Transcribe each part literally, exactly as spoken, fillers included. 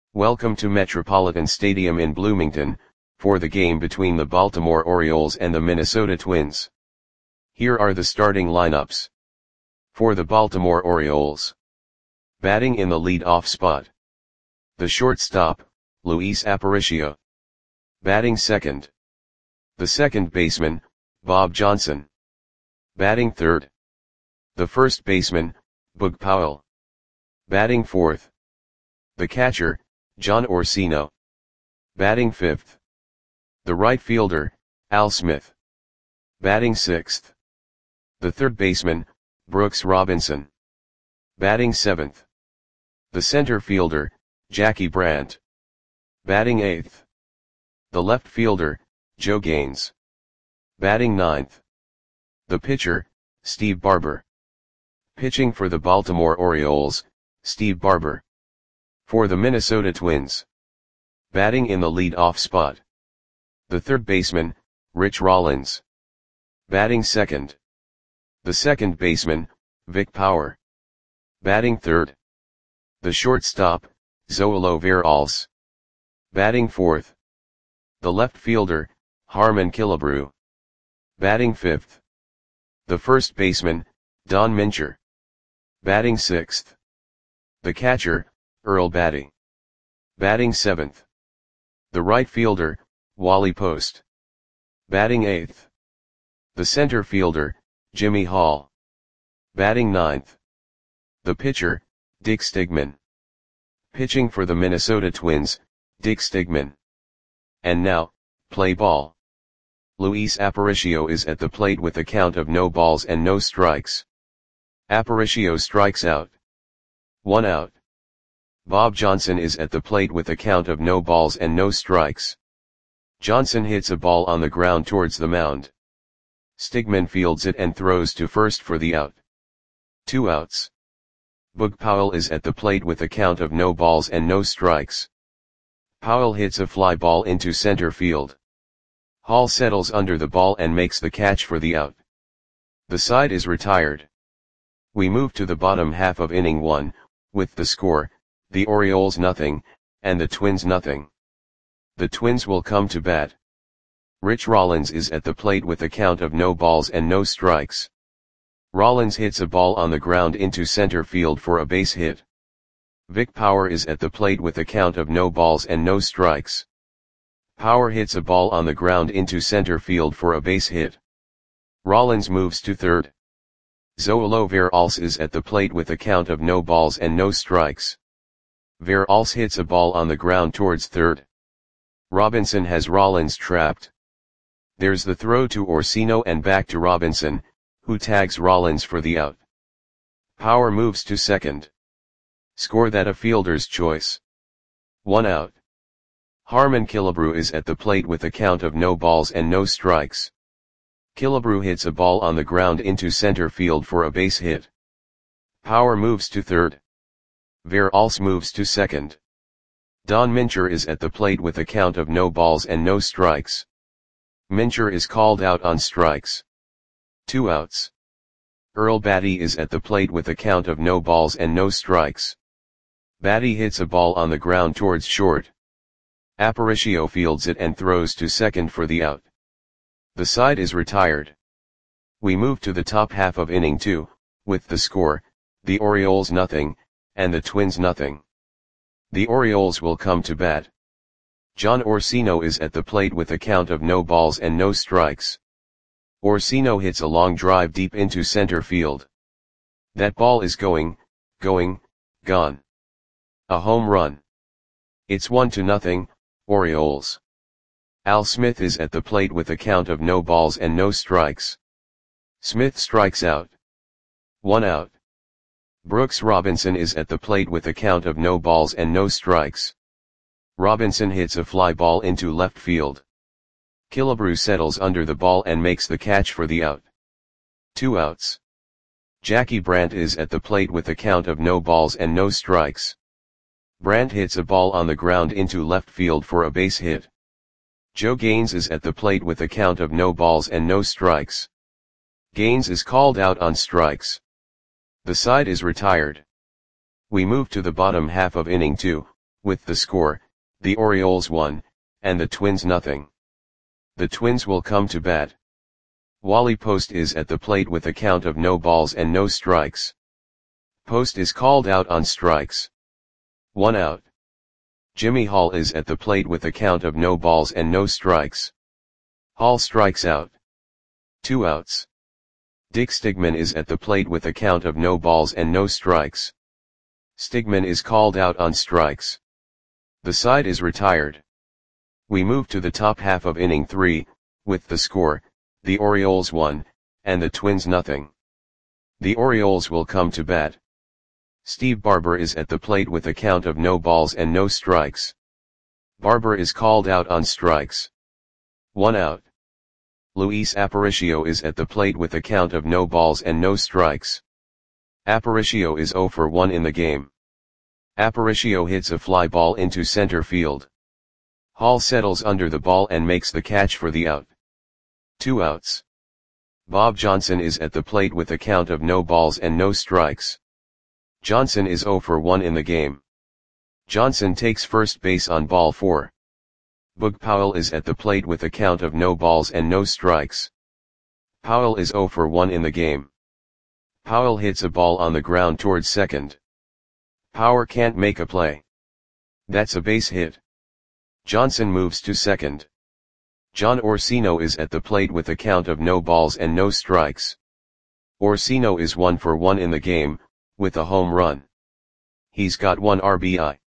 Welcome to Metropolitan Stadium in Bloomington, for the game between the Baltimore Orioles and the Minnesota Twins. Here are the starting lineups. For the Baltimore Orioles. Batting in the lead-off spot. The shortstop, Luis Aparicio. Batting second. The second baseman, Bob Johnson. Batting third. The first baseman, Boog Powell. Batting fourth. The catcher, John Orsino. Batting fifth. The right fielder, Al Smith. Batting sixth. The third baseman, Brooks Robinson. Batting seventh. The center fielder, Jackie Brandt. Batting eighth. The left fielder, Joe Gaines. Batting ninth. The pitcher, Steve Barber. Pitching for the Baltimore Orioles, Steve Barber. For the Minnesota Twins. Batting in the lead-off spot. The third baseman, Rich Rollins. Batting second. The second baseman, Vic Power. Batting third. The shortstop, Zoilo Veralce. Batting fourth. The left fielder, Harmon Killebrew. Batting fifth. The first baseman, Don Mincher. Batting sixth. The catcher, Earl Battey. Batting seventh. The right fielder, Wally Post. Batting eighth. The center fielder, Jimmy Hall. Batting ninth. The pitcher, Dick Stigman. Pitching for the Minnesota Twins, Dick Stigman. And now, play ball. Luis Aparicio is at the plate with a count of no balls and no strikes. Aparicio strikes out. One out. Bob Johnson is at the plate with a count of no balls and no strikes. Johnson hits a ball on the ground towards the mound. Stigman fields it and throws to first for the out. Two outs. Boog Powell is at the plate with a count of no balls and no strikes. Powell hits a fly ball into center field. Hall settles under the ball and makes the catch for the out. The side is retired. We move to the bottom half of inning one, with the score, the Orioles nothing, and the Twins nothing. The Twins will come to bat. Rich Rollins is at the plate with a count of no balls and no strikes. Rollins hits a ball on the ground into center field for a base hit. Vic Power is at the plate with a count of no balls and no strikes. Power hits a ball on the ground into center field for a base hit. Rollins moves to third. Zoilo Veralce is at the plate with a count of no balls and no strikes. Veralce hits a ball on the ground towards third. Robinson has Rollins trapped. There's the throw to Orsino and back to Robinson, who tags Rollins for the out. Power moves to second. Score that a fielder's choice. One out. Harmon Killebrew is at the plate with a count of no balls and no strikes. Killebrew hits a ball on the ground into center field for a base hit. Power moves to third. Veralce moves to second. Don Mincher is at the plate with a count of no balls and no strikes. Mincher is called out on strikes. Two outs. Earl Battey is at the plate with a count of no balls and no strikes. Battey hits a ball on the ground towards short. Aparicio fields it and throws to second for the out. The side is retired. We move to the top half of inning two, with the score, the Orioles nothing, and the Twins nothing. The Orioles will come to bat. John Orsino is at the plate with a count of no balls and no strikes. Orsino hits a long drive deep into center field. That ball is going, going, gone. A home run. It's one to nothing, Orioles. Al Smith is at the plate with a count of no balls and no strikes. Smith strikes out. One out. Brooks Robinson is at the plate with a count of no balls and no strikes. Robinson hits a fly ball into left field. Killebrew settles under the ball and makes the catch for the out. Two outs. Jackie Brandt is at the plate with a count of no balls and no strikes. Brandt hits a ball on the ground into left field for a base hit. Joe Gaines is at the plate with a count of no balls and no strikes. Gaines is called out on strikes. The side is retired. We move to the bottom half of inning two, with the score, the Orioles one, and the Twins nothing. The Twins will come to bat. Wally Post is at the plate with a count of no balls and no strikes. Post is called out on strikes. One out. Jimmy Hall is at the plate with a count of no balls and no strikes. Hall strikes out. Two outs. Dick Stigman is at the plate with a count of no balls and no strikes. Stigman is called out on strikes. The side is retired. We move to the top half of inning three, with the score, the Orioles one, and the Twins nothing. The Orioles will come to bat. Steve Barber is at the plate with a count of no balls and no strikes. Barber is called out on strikes. One out. Luis Aparicio is at the plate with a count of no balls and no strikes. Aparicio is oh for one in the game. Aparicio hits a fly ball into center field. Hall settles under the ball and makes the catch for the out. Two outs. Bob Johnson is at the plate with a count of no balls and no strikes. Johnson is oh for one in the game. Johnson takes first base on ball four. Boog Powell is at the plate with a count of no balls and no strikes. Powell is oh for one in the game. Powell hits a ball on the ground towards second. Power can't make a play. That's a base hit. Johnson moves to second. John Orsino is at the plate with a count of no balls and no strikes. Orsino is one for one in the game, with a home run. He's got one R B I.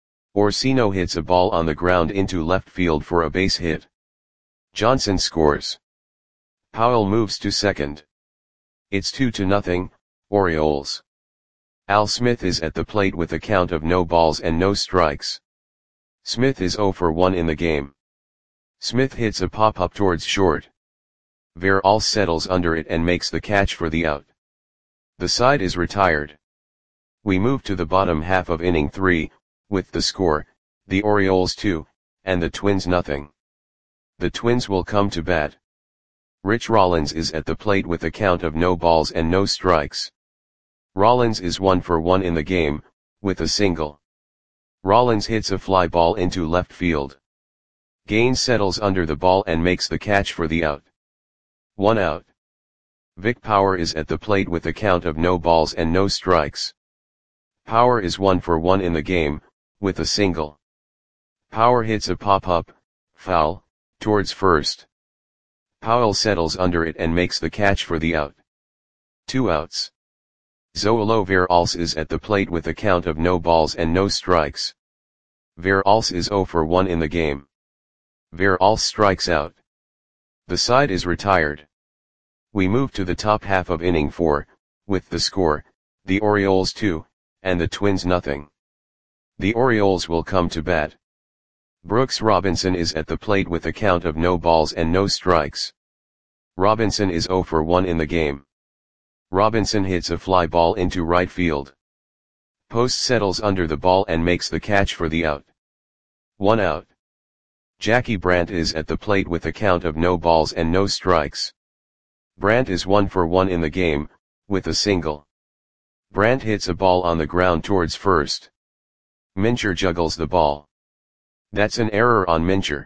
Orsino hits a ball on the ground into left field for a base hit. Johnson scores. Powell moves to second. It's two to nothing, Orioles. Al Smith is at the plate with a count of no balls and no strikes. Smith is oh for one in the game. Smith hits a pop-up towards short. Veralles settles under it and makes the catch for the out. The side is retired. We move to the bottom half of inning three, with the score, the Orioles two, and the Twins nothing. The Twins will come to bat. Rich Rollins is at the plate with a count of no balls and no strikes. Rollins is one for one in the game, with a single. Rollins hits a fly ball into left field. Gaines settles under the ball and makes the catch for the out. One out. Vic Power is at the plate with a count of no balls and no strikes. Power is one for one in the game, with a single. Power hits a pop-up, foul, towards first. Powell settles under it and makes the catch for the out. Two outs. Zoilo Veralles is at the plate with a count of no balls and no strikes. Veralles is oh for one in the game. Veralles strikes out. The side is retired. We move to the top half of inning four, with the score, the Orioles two, and the Twins nothing. The Orioles will come to bat. Brooks Robinson is at the plate with a count of no balls and no strikes. Robinson is oh for one in the game. Robinson hits a fly ball into right field. Post settles under the ball and makes the catch for the out. One out. Jackie Brandt is at the plate with a count of no balls and no strikes. Brandt is one for one in the game, with a single. Brandt hits a ball on the ground towards first. Mincher juggles the ball. That's an error on Mincher.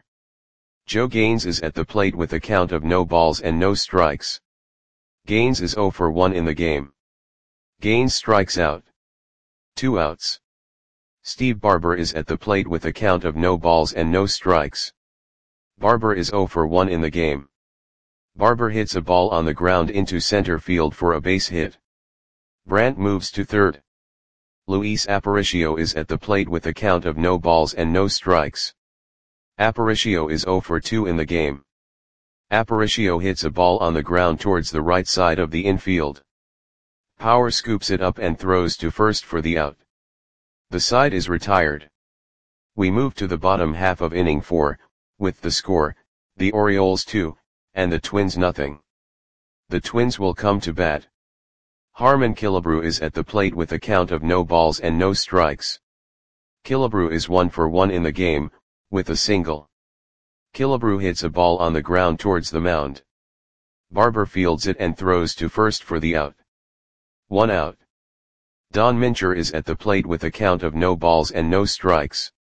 Joe Gaines is at the plate with a count of no balls and no strikes. Gaines is oh for one in the game. Gaines strikes out. Two outs. Steve Barber is at the plate with a count of no balls and no strikes. Barber is oh for one in the game. Barber hits a ball on the ground into center field for a base hit. Brandt moves to third. Luis Aparicio is at the plate with a count of no balls and no strikes. Aparicio is oh for two in the game. Aparicio hits a ball on the ground towards the right side of the infield. Power scoops it up and throws to first for the out. The side is retired. We move to the bottom half of inning four, with the score, the Orioles two, and the Twins nothing. The Twins will come to bat. Harmon Killebrew is at the plate with a count of no balls and no strikes. Killebrew is one for one in the game, with a single. Killebrew hits a ball on the ground towards the mound. Barber fields it and throws to first for the out. One out. Don Mincher is at the plate with a count of no balls and no strikes.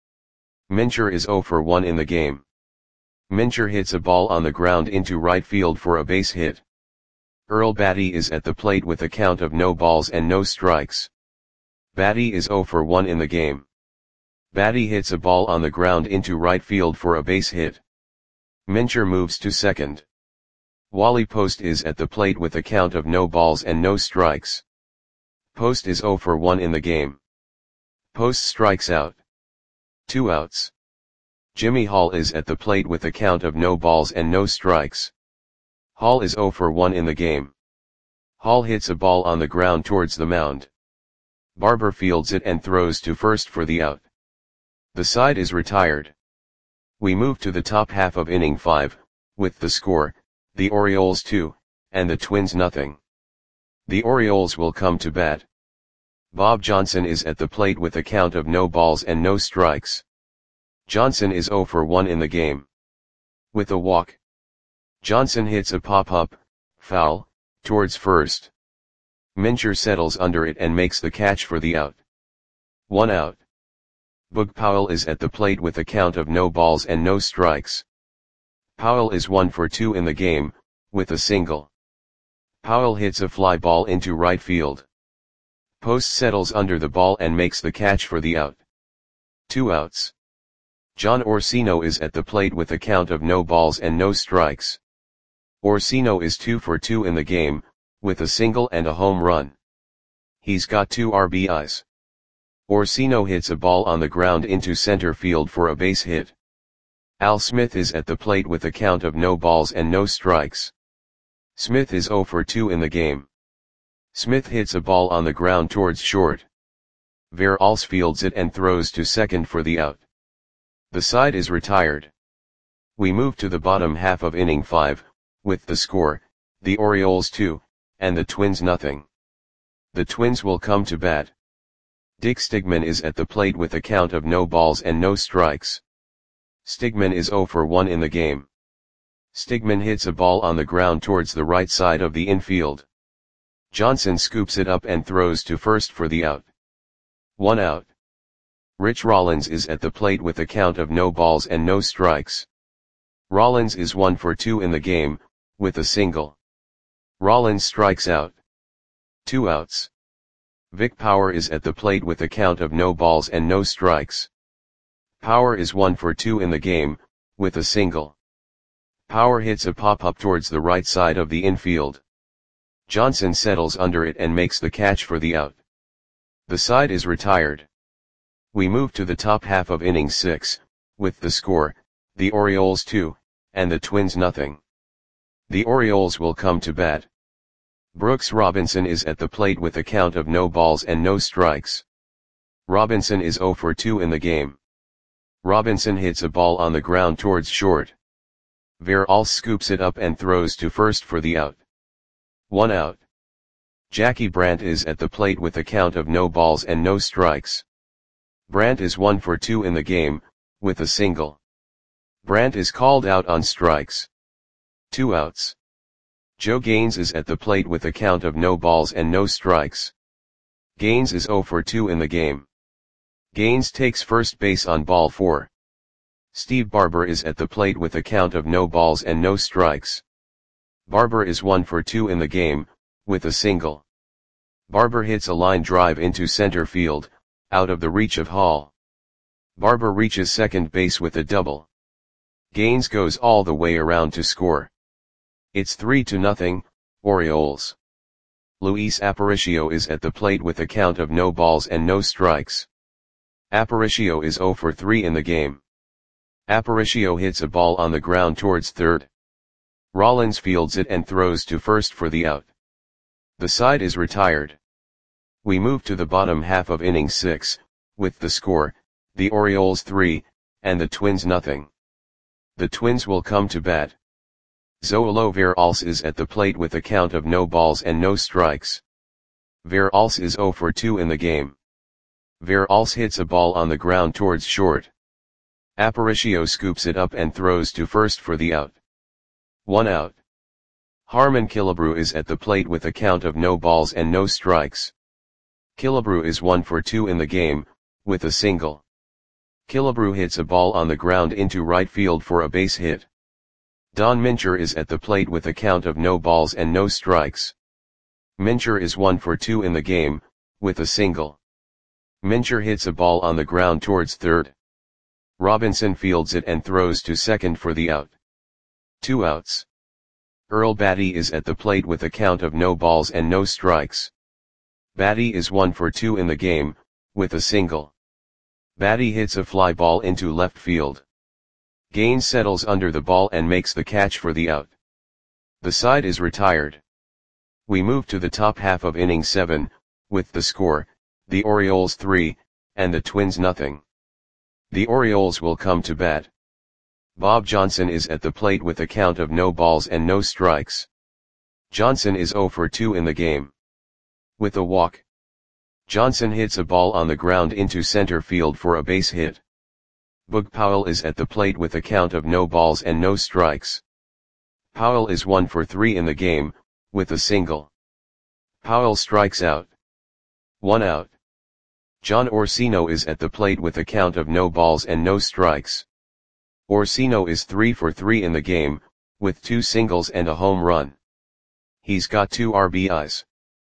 Mincher is zero for one in the game. Mincher hits a ball on the ground into right field for a base hit. Earl Batty is at the plate with a count of no balls and no strikes. Batty is zero for one in the game. Batty hits a ball on the ground into right field for a base hit. Mincher moves to second. Wally Post is at the plate with a count of no balls and no strikes. Post is zero for one in the game. Post strikes out. Two outs. Jimmy Hall is at the plate with a count of no balls and no strikes. Hall is zero for one in the game. Hall hits a ball on the ground towards the mound. Barber fields it and throws to first for the out. The side is retired. We move to the top half of inning five, with the score, the Orioles two, and the Twins nothing. The Orioles will come to bat. Bob Johnson is at the plate with a count of no balls and no strikes. Johnson is zero for one in the game. With a walk, Johnson hits a pop-up, foul, towards first. Mincher settles under it and makes the catch for the out. One out. Boog Powell is at the plate with a count of no balls and no strikes. Powell is one for two in the game, with a single. Powell hits a fly ball into right field. Post settles under the ball and makes the catch for the out. Two outs. John Orsino is at the plate with a count of no balls and no strikes. Orsino is two for two in the game, with a single and a home run. He's got two R B Is. Orsino hits a ball on the ground into center field for a base hit. Al Smith is at the plate with a count of no balls and no strikes. Smith is zero for two in the game. Smith hits a ball on the ground towards short. Veralls fields it and throws to second for the out. The side is retired. We move to the bottom half of inning five, with the score, the Orioles two, and the Twins nothing. The Twins will come to bat. Dick Stigman is at the plate with a count of no balls and no strikes. Stigman is zero for one in the game. Stigman hits a ball on the ground towards the right side of the infield. Johnson scoops it up and throws to first for the out. One out. Rich Rollins is at the plate with a count of no balls and no strikes. Rollins is one for two in the game, with a single. Rollins strikes out. Two outs. Vic Power is at the plate with a count of no balls and no strikes. Power is one for two in the game, with a single. Power hits a pop-up towards the right side of the infield. Johnson settles under it and makes the catch for the out. The side is retired. We move to the top half of inning six, with the score, the Orioles two, and the Twins nothing. The Orioles will come to bat. Brooks Robinson is at the plate with a count of no balls and no strikes. Robinson is zero for two in the game. Robinson hits a ball on the ground towards short. Veralls scoops it up and throws to first for the out. One out. Jackie Brandt is at the plate with a count of no balls and no strikes. Brandt is one for two in the game, with a single. Brandt is called out on strikes. Two outs. Joe Gaines is at the plate with a count of no balls and no strikes. Gaines is zero for two in the game. Gaines takes first base on ball four. Steve Barber is at the plate with a count of no balls and no strikes. Barber is one for two in the game, with a single. Barber hits a line drive into center field, out of the reach of Hall. Barber reaches second base with a double. Gaines goes all the way around to score. It's three to nothing, Orioles. Luis Aparicio is at the plate with a count of no balls and no strikes. Aparicio is zero for three in the game. Aparicio hits a ball on the ground towards third. Rollins fields it and throws to first for the out. The side is retired. We move to the bottom half of inning six, with the score, the Orioles three, and the Twins nothing. The Twins will come to bat. Zoilo Veralls is at the plate with a count of no balls and no strikes. Veralls is zero for two in the game. Veralls hits a ball on the ground towards short. Aparicio scoops it up and throws to first for the out. One out. Harmon Killebrew is at the plate with a count of no balls and no strikes. Killebrew is one for two in the game, with a single. Killebrew hits a ball on the ground into right field for a base hit. Don Mincher is at the plate with a count of no balls and no strikes. Mincher is one for two in the game, with a single. Mincher hits a ball on the ground towards third. Robinson fields it and throws to second for the out. Two outs. Earl Batty is at the plate with a count of no balls and no strikes. Batty is one for two in the game, with a single. Batty hits a fly ball into left field. Gaines settles under the ball and makes the catch for the out. The side is retired. We move to the top half of inning seven, with the score, the Orioles three, and the Twins nothing. The Orioles will come to bat. Bob Johnson is at the plate with a count of no balls and no strikes. Johnson is oh for two in the game. With a walk. Johnson hits a ball on the ground into center field for a base hit. Boog Powell is at the plate with a count of no balls and no strikes. Powell is one for three in the game, with a single. Powell strikes out. One out. John Orsino is at the plate with a count of no balls and no strikes. Orsino is three for three in the game, with two singles and a home run. He's got two R B Is.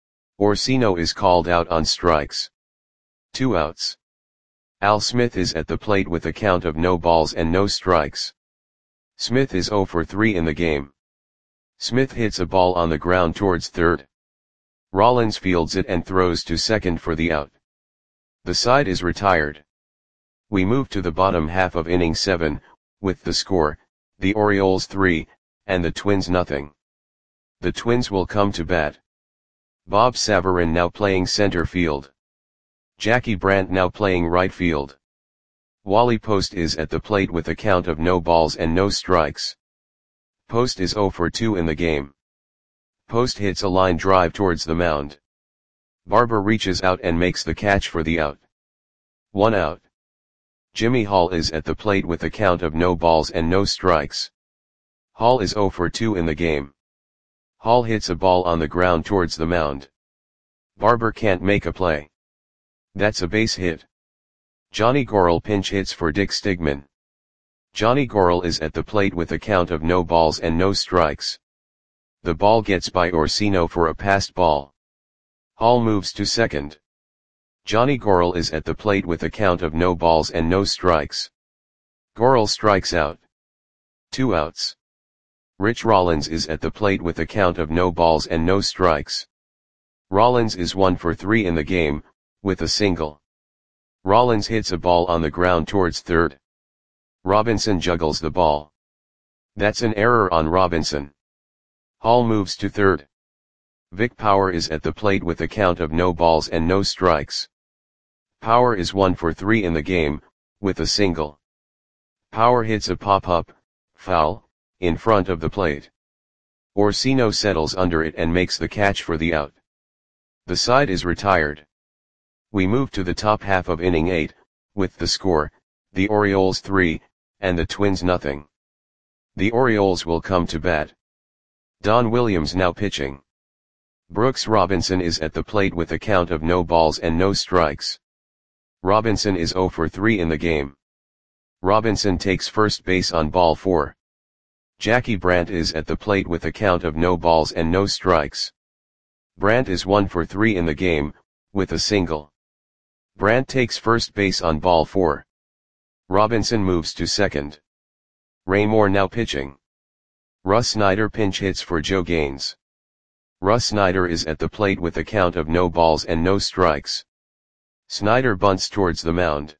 Orsino is called out on strikes. Two outs. Al Smith is at the plate with a count of no balls and no strikes. Smith is oh for three in the game. Smith hits a ball on the ground towards third. Rollins fields it and throws to second for the out. The side is retired. We move to the bottom half of inning seven, with the score, the Orioles three, and the Twins nothing. The Twins will come to bat. Bob Savarin now playing center field. Jackie Brandt now playing right field. Wally Post is at the plate with a count of no balls and no strikes. Post is oh for two in the game. Post hits a line drive towards the mound. Barber reaches out and makes the catch for the out. One out. Jimmy Hall is at the plate with a count of no balls and no strikes. Hall is oh for two in the game. Hall hits a ball on the ground towards the mound. Barber can't make a play. That's a base hit. Johnny Gorel pinch hits for Dick Stigman. Johnny Gorel is at the plate with a count of no balls and no strikes. The ball gets by Orsino for a passed ball. Hall moves to second. Johnny Gorel is at the plate with a count of no balls and no strikes. Gorel strikes out. Two outs. Rich Rollins is at the plate with a count of no balls and no strikes. Rollins is one for three in the game, with a single. Rollins hits a ball on the ground towards third. Robinson juggles the ball. That's an error on Robinson. Hall moves to third. Vic Power is at the plate with a count of no balls and no strikes. Power is one for three in the game, with a single. Power hits a pop-up, foul, in front of the plate. Orsino settles under it and makes the catch for the out. The side is retired. We move to the top half of inning eight, with the score, the Orioles three, and the Twins nothing. The Orioles will come to bat. Don Williams now pitching. Brooks Robinson is at the plate with a count of no balls and no strikes. Robinson is oh for three in the game. Robinson takes first base on ball four. Jackie Brandt is at the plate with a count of no balls and no strikes. Brandt is one for three in the game, with a single. Brandt takes first base on ball four. Robinson moves to second. Ray Moore now pitching. Russ Snyder pinch hits for Joe Gaines. Russ Snyder is at the plate with a count of no balls and no strikes. Snyder bunts towards the mound.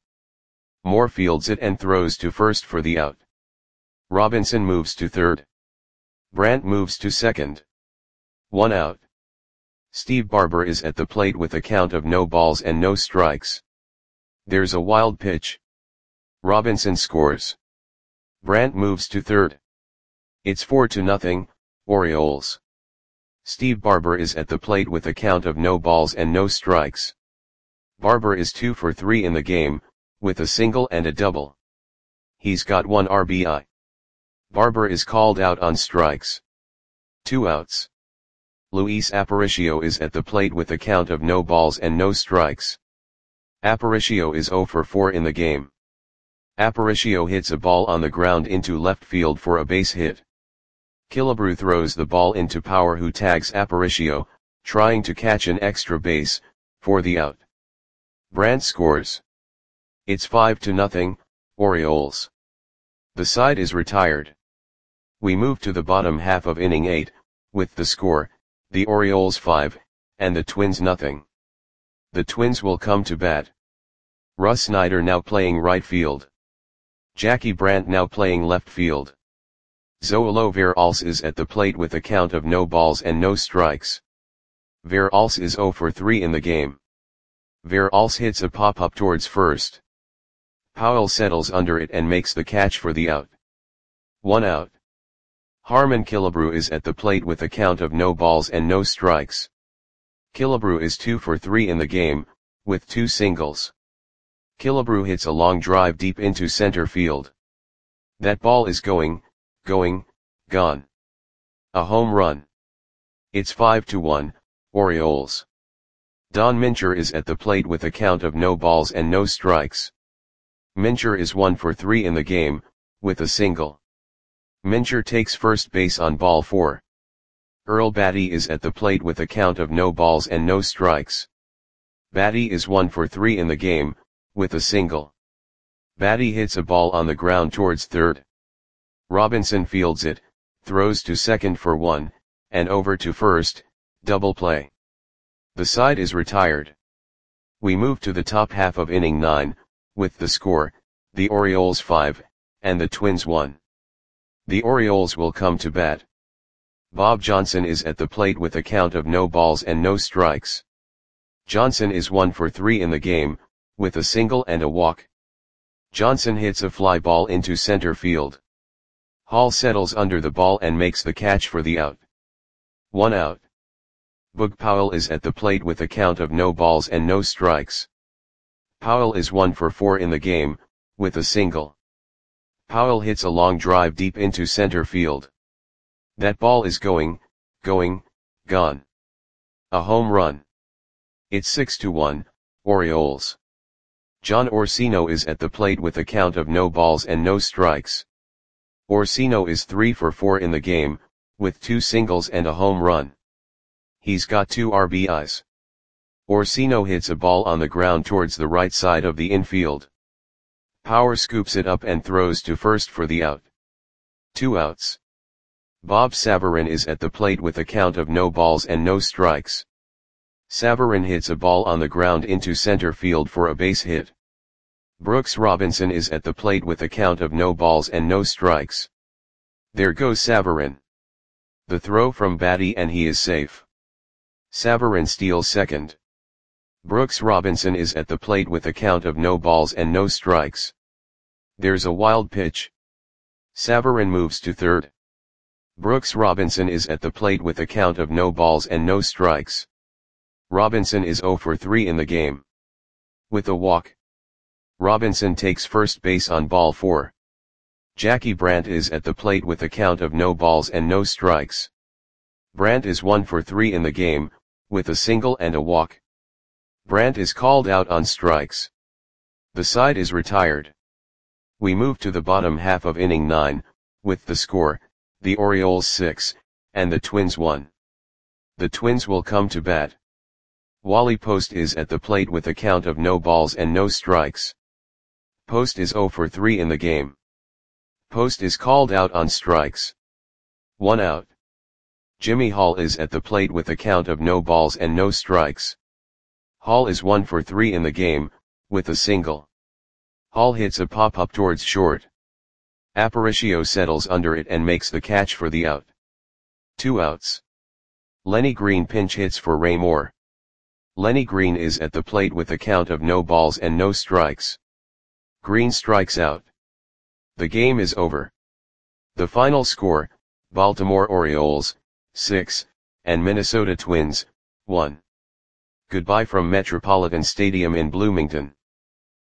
Moore fields it and throws to first for the out. Robinson moves to third. Brandt moves to second. One out. Steve Barber is at the plate with a count of no balls and no strikes. There's a wild pitch. Robinson scores. Brandt moves to third. It's four to nothing, Orioles. Steve Barber is at the plate with a count of no balls and no strikes. Barber is two for three in the game, with a single and a double. He's got one R B I. Barber is called out on strikes. Two outs. Luis Aparicio is at the plate with a count of no balls and no strikes. Aparicio is oh for four in the game. Aparicio hits a ball on the ground into left field for a base hit. Killebrew throws the ball into Power, who tags Aparicio, trying to catch an extra base, for the out. Brandt scores. It's five to nothing, Orioles. The side is retired. We move to the bottom half of inning eight, with the score, the Orioles five, and the Twins nothing. The Twins will come to bat. Russ Snyder now playing right field. Jackie Brandt now playing left field. Zoilo Veralce is at the plate with a count of no balls and no strikes. Veralce is zero for three in the game. Veralce hits a pop-up towards first. Powell settles under it and makes the catch for the out. One out. Harmon Killebrew is at the plate with a count of no balls and no strikes. Killebrew is two for three in the game, with two singles. Killebrew hits a long drive deep into center field. That ball is going, going, gone. A home run. It's five to one, Orioles. Don Mincher is at the plate with a count of no balls and no strikes. Mincher is one for three in the game, with a single. Mincher takes first base on ball four. Earl Batty is at the plate with a count of no balls and no strikes. Batty is one for three in the game, with a single. Batty hits a ball on the ground towards third. Robinson fields it, throws to second for one, and over to first, double play. The side is retired. We move to the top half of inning nine, with the score, the Orioles five, and the Twins one. The Orioles will come to bat. Bob Johnson is at the plate with a count of no balls and no strikes. Johnson is one for three in the game, with a single and a walk. Johnson hits a fly ball into center field. Hall settles under the ball and makes the catch for the out. One out. Boog Powell is at the plate with a count of no balls and no strikes. Powell is one for four in the game, with a single. Powell hits a long drive deep into center field. That ball is going, going, gone. A home run. It's six to one, Orioles. John Orsino is at the plate with a count of no balls and no strikes. Orsino is three for four in the game, with two singles and a home run. He's got two R B Is. Orsino hits a ball on the ground towards the right side of the infield. Power scoops it up and throws to first for the out. Two outs. Bob Savarin is at the plate with a count of no balls and no strikes. Savarin hits a ball on the ground into center field for a base hit. Brooks Robinson is at the plate with a count of no balls and no strikes. There goes Savarin. The throw from Batty and he is safe. Savarin steals second. Brooks Robinson is at the plate with a count of no balls and no strikes. There's a wild pitch. Savarin moves to third. Brooks Robinson is at the plate with a count of no balls and no strikes. Robinson is zero for three in the game. With a walk. Robinson takes first base on ball four. Jackie Brandt is at the plate with a count of no balls and no strikes. Brandt is one for three in the game, with a single and a walk. Brandt is called out on strikes. The side is retired. We move to the bottom half of inning nine, with the score, the Orioles six, and the Twins one. The Twins will come to bat. Wally Post is at the plate with a count of no balls and no strikes. Post is zero for three in the game. Post is called out on strikes. One out. Jimmy Hall is at the plate with a count of no balls and no strikes. Hall is one for three in the game, with a single. Hall hits a pop-up towards short. Aparicio settles under it and makes the catch for the out. Two outs. Lenny Green pinch hits for Ray Moore. Lenny Green is at the plate with a count of no balls and no strikes. Green strikes out. The game is over. The final score, Baltimore Orioles, six, and Minnesota Twins, one. Goodbye from Metropolitan Stadium in Bloomington.